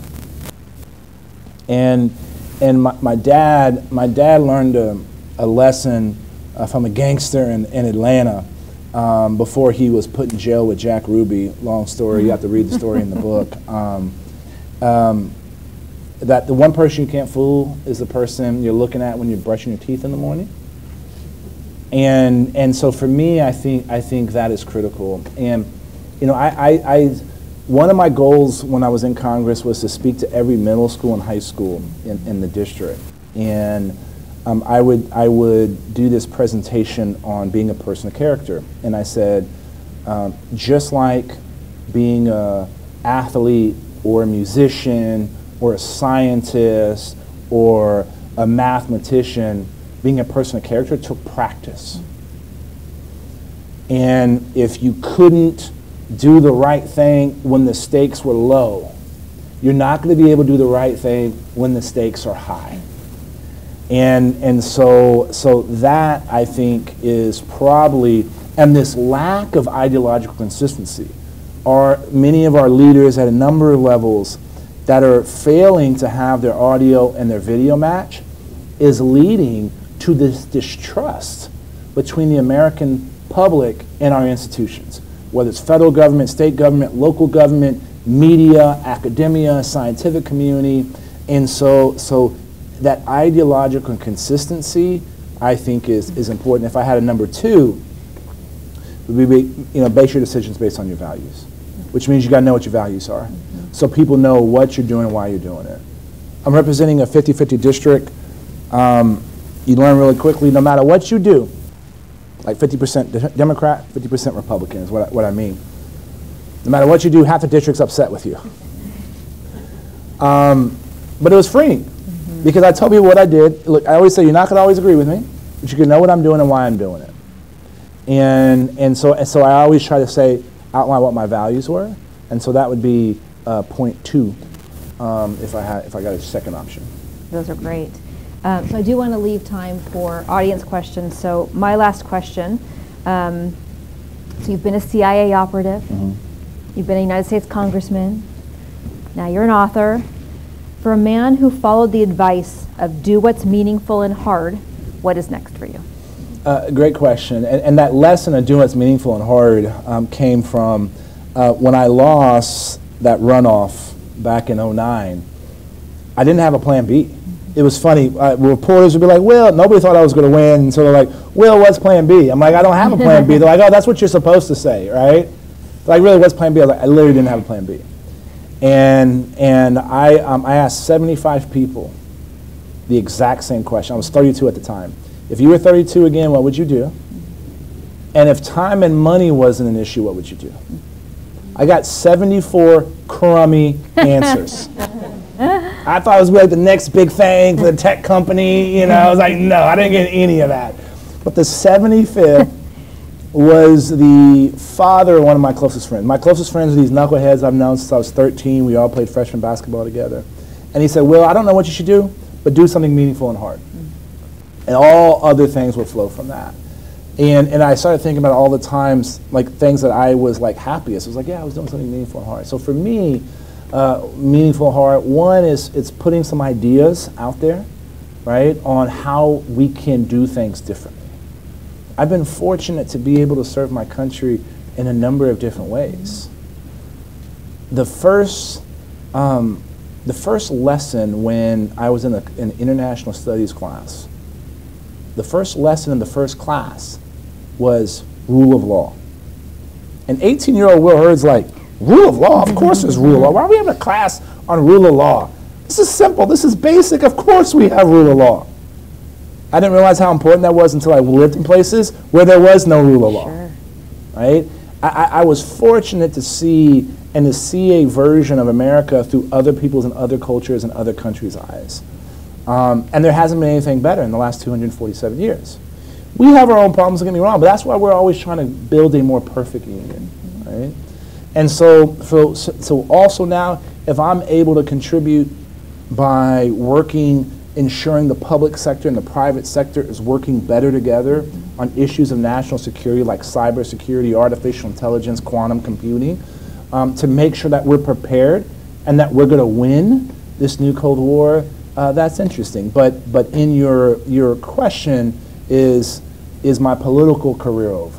And and my, my dad my dad learned a, a lesson uh, from a gangster in, in Atlanta um, before he was put in jail with Jack Ruby. Long story, you have to read the story in the book. Um, um, that the one person you can't fool is the person you're looking at when you're brushing your teeth in the morning. And and so for me, I think I think that is critical. And you know, I, I, I one of my goals when I was in Congress was to speak to every middle school and high school in, in the district. And um, I would I would do this presentation on being a person of character. And I said, um, just like being an athlete or a musician or a scientist or a mathematician, being a person of character took practice. And if you couldn't do the right thing when the stakes were low, you're not going to be able to do the right thing when the stakes are high. And and so so that, I think, is probably, and this lack of ideological consistency, are many of our leaders at a number of levels that are failing to have their audio and their video match, is leading to this distrust between the American public in our institutions, whether it's federal government, state government, local government, media, academia, scientific community. And so, so that ideological consistency, I think, is, is important. If I had a number two, would be, you know, base your decisions based on your values, which means you got to know what your values are, mm-hmm. so people know what you're doing and why you're doing it. I'm representing a fifty fifty district. Um, you learn really quickly, no matter what you do, like fifty percent de- Democrat, fifty percent Republican is what I, what I mean. No matter what you do, half the district's upset with you. Um, but it was freeing, mm-hmm. because I told people what I did. Look, I always say, you're not going to always agree with me, but you can know what I'm doing and why I'm doing it. And and so and so I always try to say, outline what my values were, and so that would be uh, point two, um, if I had if I got a second option.
Those are great. Um, so I do want to leave time for audience questions. So my last question: um, so you've been a C I A operative, mm-hmm. you've been a United States congressman, now you're an author. For a man who followed the advice of do what's meaningful and hard, what is next for you?
Uh, great question. And, and that lesson of doing what's meaningful and hard um, came from uh, when I lost that runoff back in oh nine. I didn't have a plan B. It was funny. Uh, reporters would be like, Will, nobody thought I was going to win. And so they're like, Will, what's plan B? I'm like, I don't have a plan B. They're like, oh, that's what you're supposed to say, right? They're like, really, what's plan B? I was like, I literally didn't have a plan B. And and I um, I asked seventy-five people the exact same question. I was thirty-two at the time. If you were thirty-two again, what would you do? And if time and money wasn't an issue, what would you do? I got seventy-four crummy answers. I thought it was like the next big thing for the tech company, you know. I was like, no, I didn't get any of that. But the seventy-fifth was the father of one of my closest friends. My closest friends are these knuckleheads I've known since I was thirteen. We all played freshman basketball together. And he said, Will, I don't know what you should do, but do something meaningful and hard. And all other things would flow from that. And and I started thinking about all the times, like things that I was like happiest. It was like, yeah, I was doing something meaningful and hard. So for me, uh, meaningful and hard, one is it's putting some ideas out there, right, on how we can do things differently. I've been fortunate to be able to serve my country in a number of different ways. The first, um, the first lesson when I was in a, an international studies class, the first lesson in the first class was rule of law. And eighteen-year-old Will Hurd's like, rule of law? Of course there's rule of law. Why are we having a class on rule of law? This is simple. This is basic. Of course we have rule of law. I didn't realize how important that was until I lived in places where there was no rule of law. Sure. Right? I, I was fortunate to see and to see a version of America through other people's and other cultures and other countries' eyes. Um, and there hasn't been anything better in the last two hundred forty-seven years. We have our own problems, don't get me wrong, but that's why we're always trying to build a more perfect union, right? And so, so, so also now, if I'm able to contribute by working, ensuring the public sector and the private sector is working better together on issues of national security like cybersecurity, artificial intelligence, quantum computing, um, to make sure that we're prepared and that we're going to win this new Cold War, uh, that's interesting. But but in your your question is is my political career over?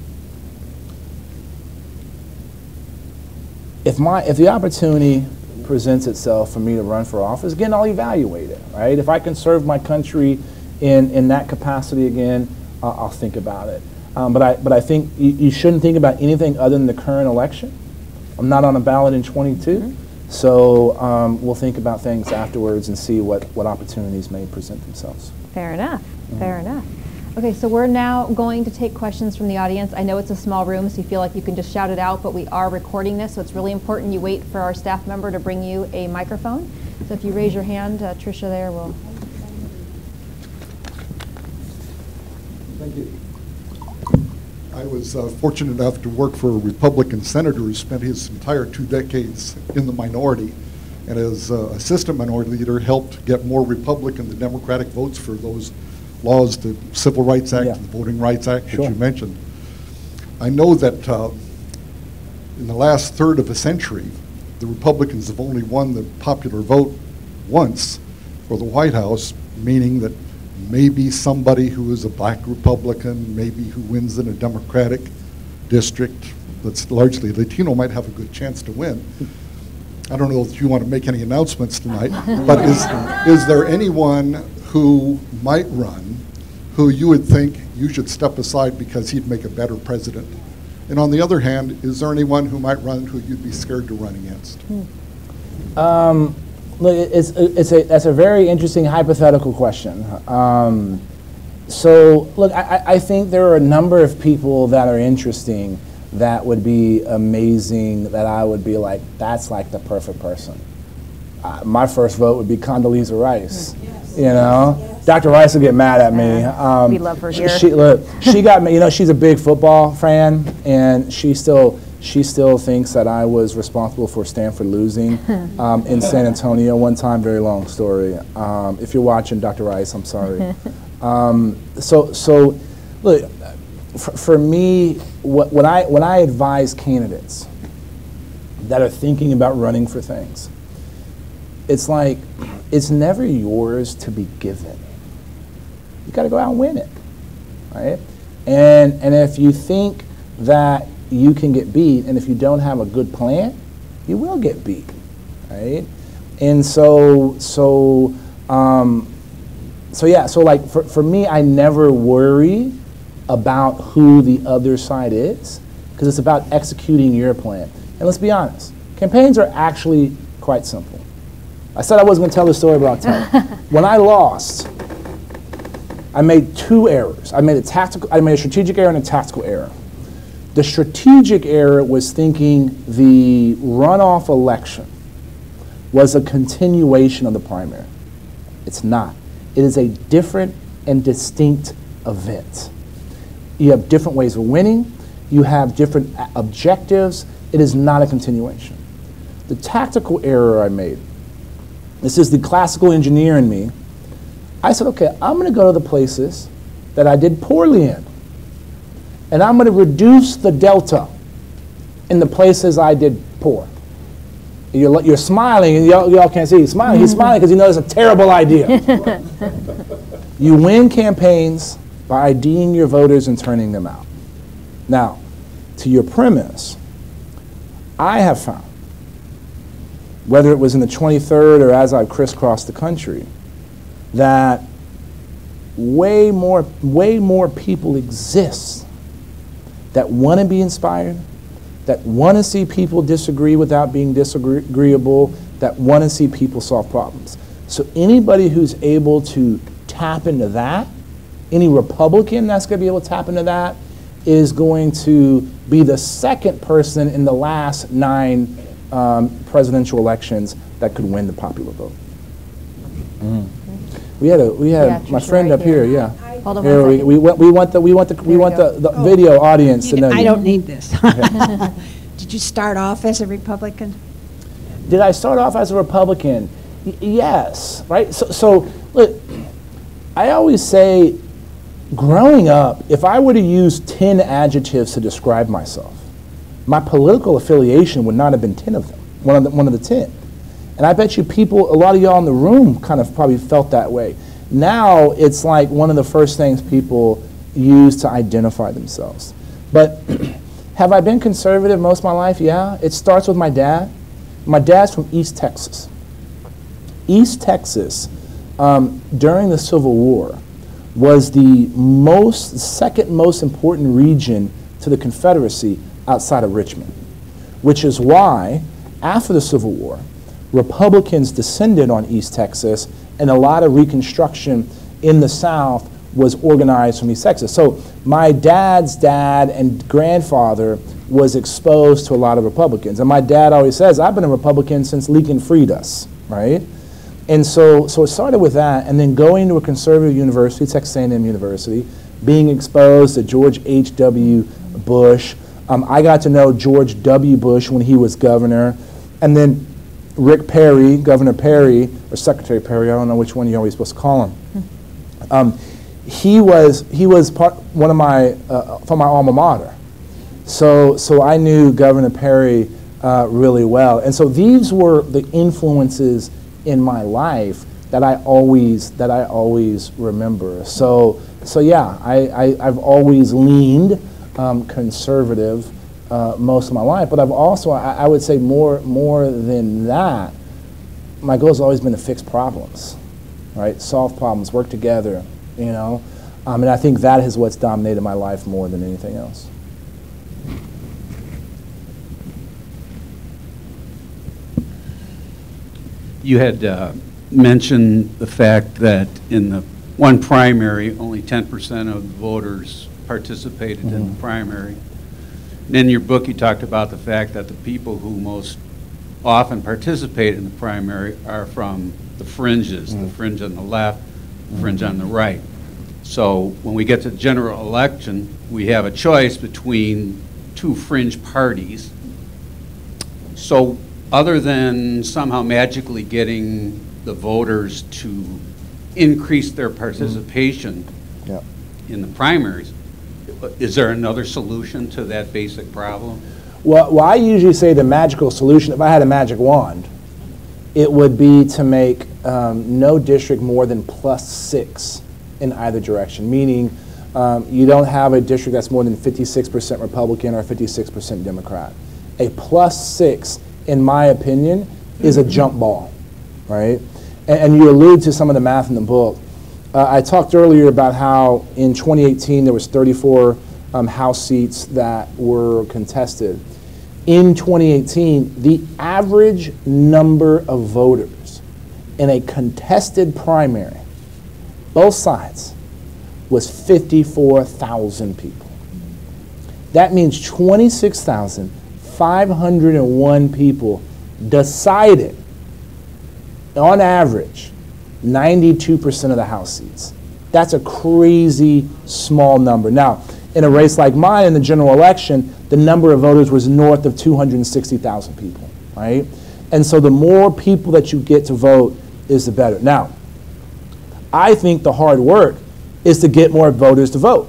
If my if the opportunity presents itself for me to run for office, again, I'll evaluate it, right? If I can serve my country in, in that capacity again, uh, I'll think about it. Um, but I but I think you, you shouldn't think about anything other than the current election. I'm not on a ballot in twenty-two, mm-hmm. so um, we'll think about things afterwards and see what, what opportunities may present themselves.
Fair enough, mm-hmm. fair enough. Okay, so we're now going to take questions from the audience. I know it's a small room, so you feel like you can just shout it out, but we are recording this, so it's really important you wait for our staff member to bring you a microphone. So if you raise your hand, uh, Tricia there will.
Thank you. I was uh, fortunate enough to work for a Republican senator who spent his entire two decades in the minority, and as uh, assistant minority leader helped get more Republican than Democratic votes for those laws, the Civil Rights Act,
yeah.
the Voting Rights Act
Sure.
that you mentioned. I know that uh, in the last third of a century, the Republicans have only won the popular vote once for the White House, meaning that maybe somebody who is a black Republican, maybe who wins in a Democratic district that's largely Latino might have a good chance to win. I don't know if you want to make any announcements tonight, but is, is there anyone who might run who you would think you should step aside because he'd make a better president? And on the other hand, is there anyone who might run who you'd be scared to run against?
Um, look, it's, it's a, that's a very interesting hypothetical question. Um, so, look, I, I think there are a number of people that are interesting that would be amazing, that I would be like, that's like the perfect person. Uh, my first vote would be Condoleezza Rice. Yes. You know, yes. Doctor Rice would get mad at me. Um,
we love her here.
She, look, she got me. You know, she's a big football fan, and she still she still thinks that I was responsible for Stanford losing um, in San Antonio one time. Very long story. Um, if you're watching, Doctor Rice, I'm sorry. um, so so, look. For, for me, what, when I when I advise candidates that are thinking about running for things, it's like it's never yours to be given. You got to go out and win it, right? And and if you think that you can get beat, and if you don't have a good plan, you will get beat, right? And so so um, so yeah. So like for for me, I never worry about who the other side is, because it's about executing your plan. And let's be honest, campaigns are actually quite simple. I said I wasn't going to tell the story, but I'll tell it. When I lost, I made two errors. I made a tactical, I made a strategic error and a tactical error. The strategic error was thinking the runoff election was a continuation of the primary. It's not. It is a different and distinct event. You have different ways of winning. You have different objectives. It is not a continuation. The tactical error I made, this is the classical engineer in me. I said, okay, I'm going to go to the places that I did poorly in. And I'm going to reduce the delta in the places I did poor. You're, you're smiling, and y'all, y'all can't see he's smiling. He's smiling because he knows it's a terrible idea. You win campaigns by IDing your voters and turning them out. Now, to your premise, I have found, whether it was in the twenty-third or as I've crisscrossed the country, that way more, way more people exist that want to be inspired, that want to see people disagree without being disagreeable, that want to see people solve problems. So anybody who's able to tap into that, any Republican that's going to be able to tap into that, is going to be the second person in the last nine um, presidential elections that could win the popular vote. Mm. We had a we had
Yeah,
my
she's
friend
right
up here.
here.
Yeah.
Hold on
Here,
one
we,
second.
we want we want the we want the we
There
want
we
the,
go.
the
Oh.
video audience to know.
I
you.
don't need this. Did you start off as a Republican?
Did I start off as a Republican? Y- yes, right? So, so, look, I always say, growing up, if I were to use ten adjectives to describe myself, my political affiliation would not have been ten of them, one of the, one of the ten. And I bet you people, a lot of y'all in the room kind of probably felt that way. Now, it's like one of the first things people use to identify themselves. But have I been conservative most of my life? Yeah. It starts with my dad. My dad's from East Texas. East Texas, um, during the Civil War, was the most, second most important region to the Confederacy outside of Richmond, which is why, after the Civil War, Republicans descended on East Texas, and a lot of Reconstruction in the South was organized from East Texas. So my dad's dad and grandfather was exposed to a lot of Republicans. And my dad always says, I've been a Republican since Lincoln freed us, right? And so, so it started with that, and then going to a conservative university, Texas A and M University, being exposed to George H W Bush. Um, I got to know George W. Bush when he was governor, and then Rick Perry, Governor Perry, or Secretary Perry, I don't know which one you're always supposed to call him. Um, he was he was part one of my uh, from my alma mater, so so I knew Governor Perry uh, really well, and so these were the influences in my life that I always that I always remember. So so yeah, I, I I've always leaned um, conservative uh, most of my life, but I've also I, I would say more more than that. My goal has always been to fix problems, right? Solve problems, work together, you know. Um, and I think that is what's dominated my life more than anything else.
You had uh, mentioned the fact that in the one primary, only ten percent of the voters participated mm-hmm. in the primary. And in your book, you talked about the fact that the people who most often participate in the primary are from the fringes, mm-hmm. the fringe on the left, the fringe mm-hmm. on the right. So when we get to the general election, we have a choice between two fringe parties. So other than somehow magically getting the voters to increase their participation
mm-hmm. yep.
in the primaries, is there another solution to that basic problem?
Well, well, I usually say the magical solution, if I had a magic wand, it would be to make um, no district more than plus six in either direction, meaning um, you don't have a district that's more than fifty-six percent Republican or fifty-six percent Democrat. A plus six, in my opinion, is a jump ball, right? And, and you allude to some of the math in the book. Uh, I talked earlier about how in twenty eighteen there was thirty-four um, House seats that were contested. In twenty eighteen, the average number of voters in a contested primary, both sides, was fifty-four thousand people. That means twenty-six thousand five hundred one people decided, on average, ninety-two percent of the House seats. That's a crazy small number. Now, in a race like mine, in the general election, the number of voters was north of two hundred sixty thousand people, right? And so the more people that you get to vote is the better. Now, I think the hard work is to get more voters to vote.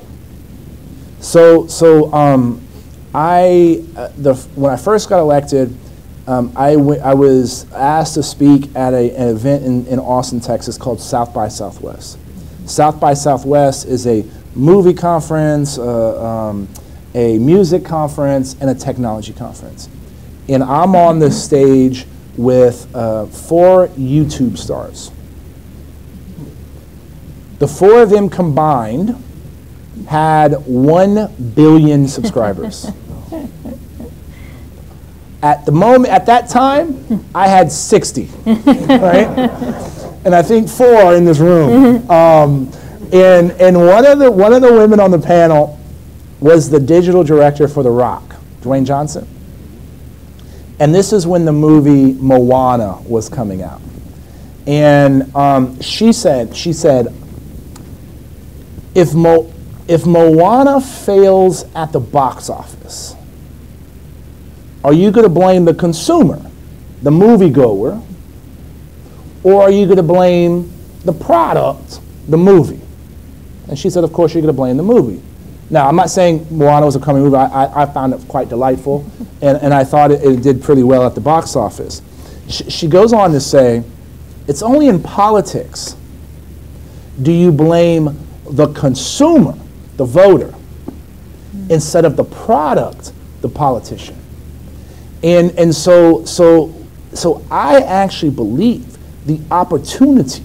So, so um, I, uh, the, when I first got elected, um, I, w- I was asked to speak at a, an event in, in Austin, Texas called South by Southwest. South by Southwest is a movie conference, uh, um, a music conference, and a technology conference. And I'm on the stage with uh, four YouTube stars. The four of them combined had one billion subscribers. At the moment, at that time, I had sixty, right? And I think four are in this room. Um, and and one of the one of the women on the panel was the digital director for The Rock, Dwayne Johnson. And this is when the movie Moana was coming out. And um, she said, she said, if Mo, if Moana fails at the box office, are you going to blame the consumer, the moviegoer, or are you going to blame the product, the movie? And she said, of course, you're going to blame the movie. Now, I'm not saying Moana was a coming movie. I, I, I found it quite delightful, and, and I thought it, it did pretty well at the box office. She, she goes on to say, it's only in politics do you blame the consumer, the voter, instead of the product, the politician. And, and so, so, so I actually believe the opportunity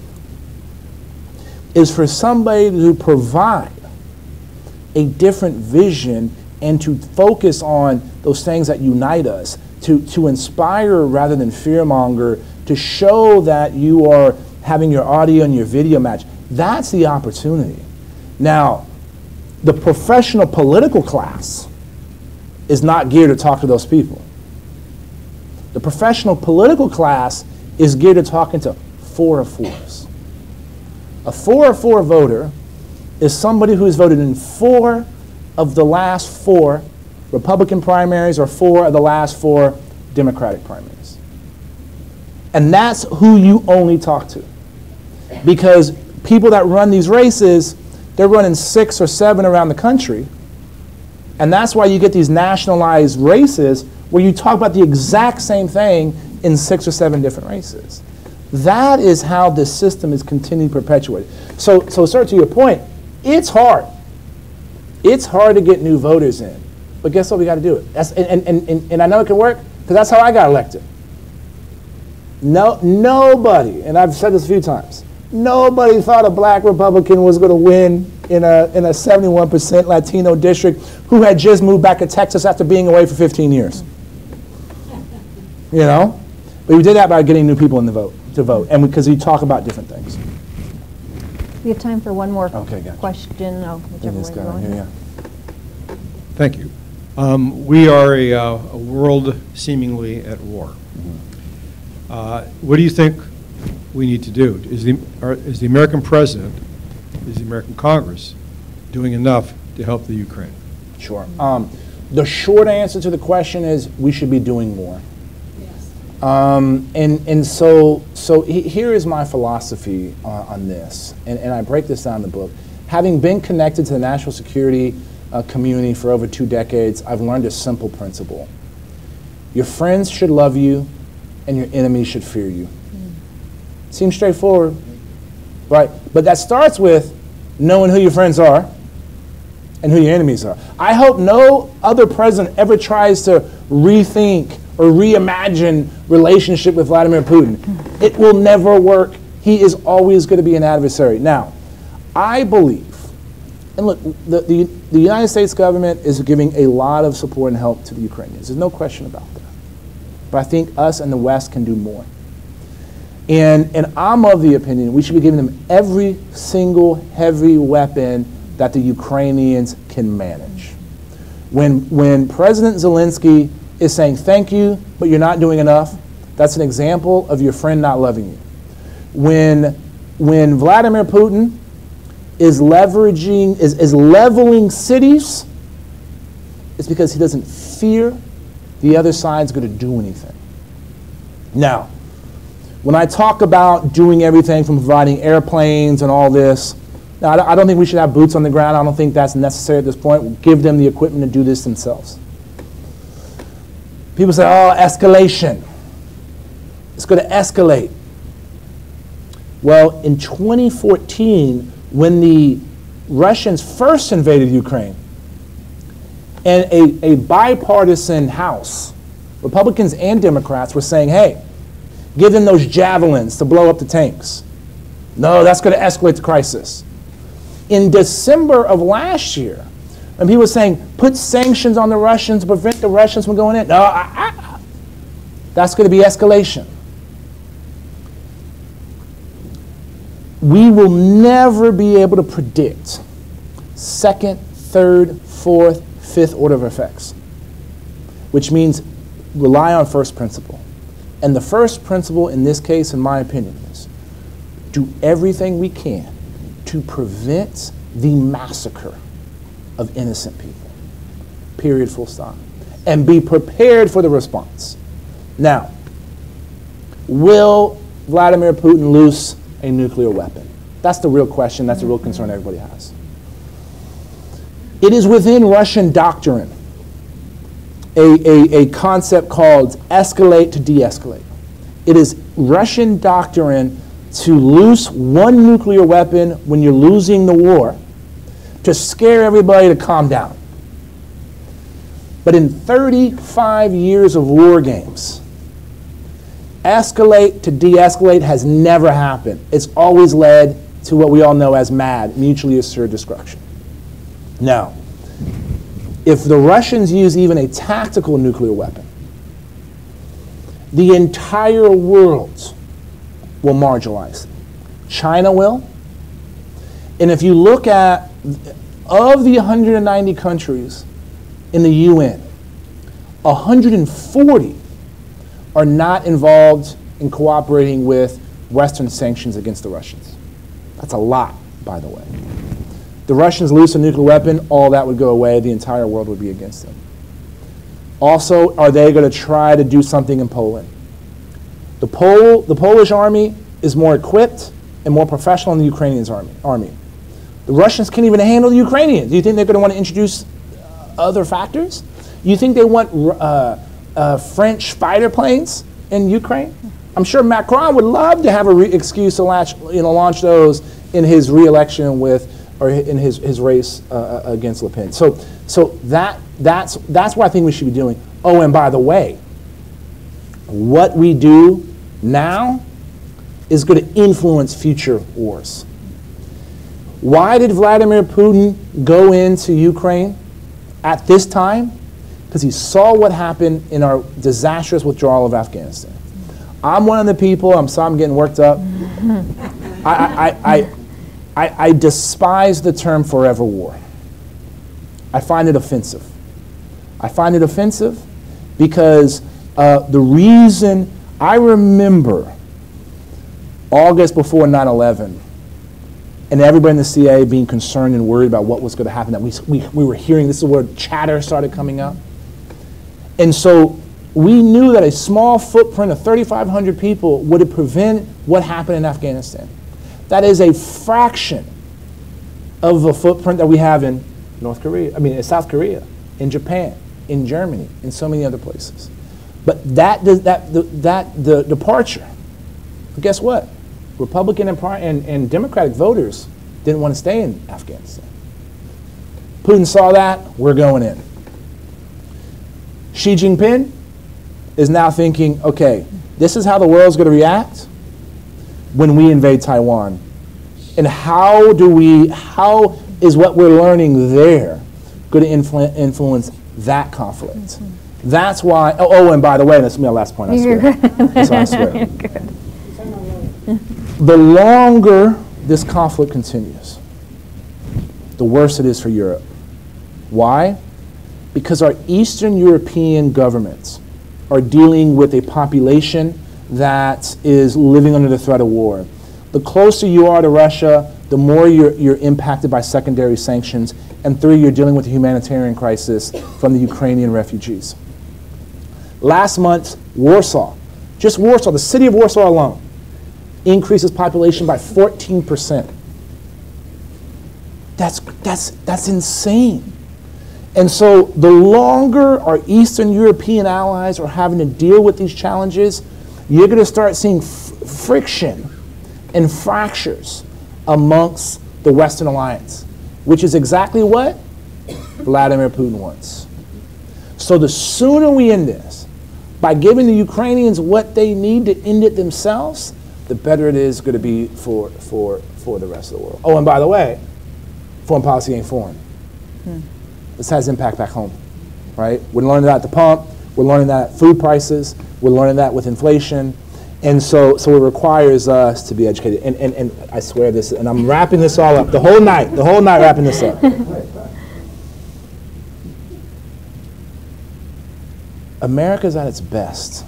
is for somebody to provide a different vision and to focus on those things that unite us, to, to inspire rather than fearmonger, to show that you are having your audio and your video match. That's the opportunity. Now, the professional political class is not geared to talk to those people. The professional political class is geared to talking to four of fours. A four of four voter is somebody who has voted in four of the last four Republican primaries or four of the last four Democratic primaries. And that's who you only talk to. Because people that run these races, they're running six or seven around the country. And that's why you get these nationalized races where you talk about the exact same thing in six or seven different races. That is how this system is continuing to perpetuate. So, so sir, to your point, it's hard. It's hard to get new voters in. But guess what? We got to do it. That's, and, and, and, and I know it can work because that's how I got elected. No, nobody, and I've said this a few times, nobody thought a black Republican was going to win in a, in a seventy-one percent Latino district who had just moved back to Texas after being away for fifteen years. You know? But we did that by getting new people in the vote, to vote, and because we, we talk about different things.
We have time for one more
okay, gotcha.
question. Oh, whichever way you're going.
Here, yeah.
Thank you. Um, we are a, uh, a world seemingly at war. Mm-hmm. Uh, what do you think we need to do? Is the, are, is the American president, is the American Congress doing enough to help the Ukraine?
Sure. Um, the short answer to the question is we should be doing more. Yes. Um, and and so so he, here is my philosophy uh, on this, and, and I break this down in the book. Having been connected to the national security uh, community for over two decades, I've learned a simple principle. Your friends should love you, and your enemies should fear you. Mm. Seems straightforward, right? But that starts with knowing who your friends are and who your enemies are. I hope no other president ever tries to rethink or reimagine relationship with Vladimir Putin. Mm. It will never work. He is always going to be an adversary. Now, I believe, and look, the, the, the United States government is giving a lot of support and help to the Ukrainians. There's no question about that. But I think us and the West can do more. And, and I'm of the opinion we should be giving them every single heavy weapon that the Ukrainians can manage. When, when President Zelensky is saying thank you, but you're not doing enough, that's an example of your friend not loving you. When, when Vladimir Putin is leveraging, is, is leveling cities, it's because he doesn't fear the other side's going to do anything. Now, when I talk about doing everything from providing airplanes and all this, now I don't think we should have boots on the ground. I don't think that's necessary at this point. We'll give them the equipment to do this themselves. People say, oh, escalation. It's going to escalate. Well, in twenty fourteen, when the Russians first invaded Ukraine, and a, a bipartisan House, Republicans and Democrats were saying, hey, give them those javelins to blow up the tanks. No, that's going to escalate the crisis. In December of last year, when people were saying, put sanctions on the Russians to prevent the Russians from going in, no, I, I, that's going to be escalation. We will never be able to predict second, third, fourth, fifth order of effects, which means rely on first principle. And the first principle in this case, in my opinion, is do everything we can to prevent the massacre of innocent people. Period, full stop. And be prepared for the response. Now, will Vladimir Putin loose a nuclear weapon? That's the real question. That's the real concern everybody has. It is within Russian doctrine a, a, a concept called escalate to de-escalate. It is Russian doctrine to loose one nuclear weapon when you're losing the war to scare everybody to calm down. But in thirty-five years of war games, escalate to de-escalate has never happened. It's always led to what we all know as MAD, mutually assured destruction. Now, if the Russians use even a tactical nuclear weapon, the entire world will marginalize. China will. And if you look at, of the one hundred ninety countries in the U N, one hundred forty are not involved in cooperating with Western sanctions against the Russians. That's a lot, by the way. The Russians lose a nuclear weapon, all that would go away, the entire world would be against them. Also, are they going to try to do something in Poland? The, Pol the Polish army is more equipped and more professional than the Ukrainian army. army. The Russians can't even handle the Ukrainians. Do you think they're going to want to introduce uh, other factors? You think they want uh, uh, French fighter planes in Ukraine? I'm sure Macron would love to have a re- excuse to launch, you know, launch those in his re-election with, or in his, his race uh, against Le Pen. So, so that that's that's what I think we should be doing. Oh, and by the way, what we do now is going to influence future wars. Why did Vladimir Putin go into Ukraine at this time? Because he saw what happened in our disastrous withdrawal of Afghanistan. I'm one of the people, I'm sorry I'm getting worked up. I, I, I, I, I despise the term forever war. I find it offensive. I find it offensive because uh, the reason I remember August before nine eleven and everybody in the C I A being concerned and worried about what was going to happen, that we, we, we were hearing, this is where chatter started coming up. And so we knew that a small footprint of thirty-five hundred people would prevent what happened in Afghanistan. That is a fraction of the footprint that we have in North Korea, I mean in South Korea, in Japan, in Germany, in so many other places. But that that the, that the departure, guess what? Republican and, and, and Democratic voters didn't want to stay in Afghanistan. Putin saw that, we're going in. Xi Jinping is now thinking, okay, this is how the world's going to react when we invade Taiwan. And how do we, how is what we're learning there going to influ- influence that conflict? Mm-hmm. That's why, oh, oh, and by the way, this is my last point, I swear. That's what I swear. The longer this conflict continues, the worse it is for Europe. Why? Because our Eastern European governments are dealing with a population that is living under the threat of war. The closer you are to Russia, the more you're, you're impacted by secondary sanctions, and three, you're dealing with a humanitarian crisis from the Ukrainian refugees. Last month, Warsaw, just Warsaw, the city of Warsaw alone, increases population by fourteen percent. That's, that's, that's insane. And so the longer our Eastern European allies are having to deal with these challenges, you're going to start seeing f- friction and fractures amongst the Western alliance, which is exactly what Vladimir Putin wants. So the sooner we end this, by giving the Ukrainians what they need to end it themselves, the better it is going to be for, for, for the rest of the world. Oh, and by the way, foreign policy ain't foreign. Hmm. This has impact back home, right? We're learning that at the pump. We're learning that at food prices. We're learning that with inflation. And so so it requires us to be educated. And, and, and I swear this, and I'm wrapping this all up, the whole night, the whole night wrapping this up. America's at its best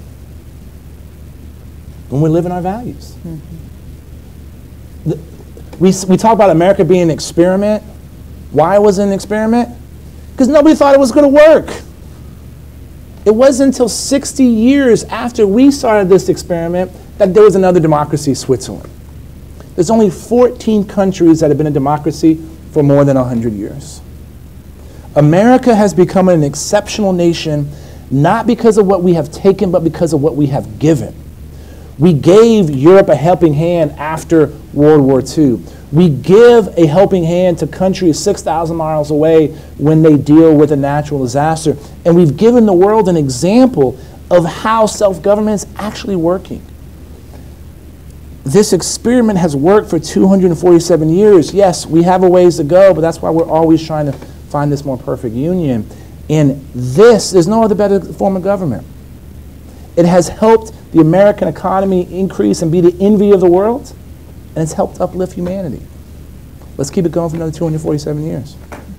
when we're living our values. Mm-hmm. The, we, we talk about America being an experiment. Why was it an experiment? Because nobody thought it was going to work. It wasn't until sixty years after we started this experiment that there was another democracy, Switzerland. There's only fourteen countries that have been a democracy for more than one hundred years. America has become an exceptional nation, not because of what we have taken, but because of what we have given. We gave Europe a helping hand after World War Two. We give a helping hand to countries six thousand miles away when they deal with a natural disaster. And we've given the world an example of how self-government is actually working. This experiment has worked for two hundred forty-seven years. Yes, we have a ways to go, but that's why we're always trying to find this more perfect union. And this, there's no other better form of government. It has helped the American economy increase and be the envy of the world, and it's helped uplift humanity. Let's keep it going for another two hundred forty-seven years.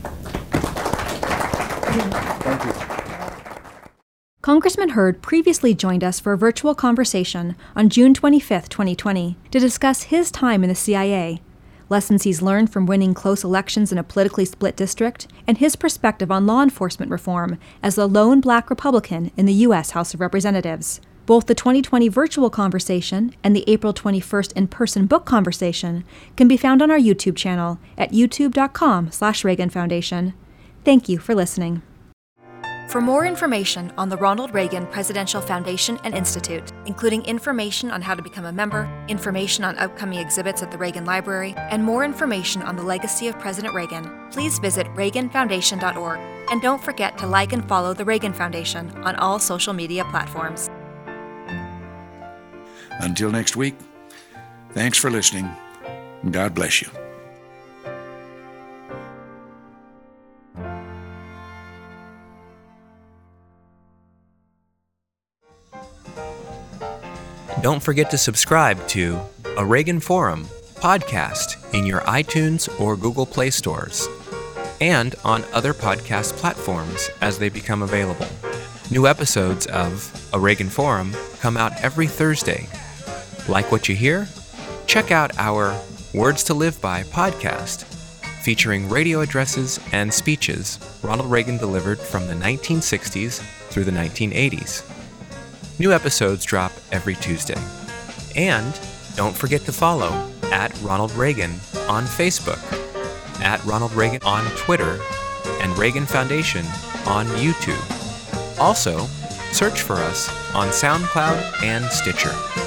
Thank you.
Congressman Hurd previously joined us for a virtual conversation on June twenty-fifth, twenty twenty, to discuss his time in the C I A, lessons he's learned from winning close elections in a politically split district, and his perspective on law enforcement reform as the lone black Republican in the U S House of Representatives. Both the twenty twenty virtual conversation and the April twenty-first in-person book conversation can be found on our YouTube channel at youtube dot com slash Reagan Foundation. Thank you for listening. For more information on the Ronald Reagan Presidential Foundation and Institute, including information on how to become a member, information on upcoming exhibits at the Reagan Library, and more information on the legacy of President Reagan, please visit reagan foundation dot org. And don't forget to like and follow the Reagan Foundation on all social media platforms.
Until next week, thanks for listening. God bless you.
Don't forget to subscribe to A Reagan Forum podcast in your iTunes or Google Play stores, and on other podcast platforms as they become available. New episodes of A Reagan Forum come out every Thursday. Like what you hear? Check out our Words to Live By podcast, featuring radio addresses and speeches Ronald Reagan delivered from the nineteen sixties through the nineteen eighties. New episodes drop every Tuesday. And don't forget to follow at Ronald Reagan on Facebook, at Ronald Reagan on Twitter, and Reagan Foundation on YouTube. Also, search for us on SoundCloud and Stitcher.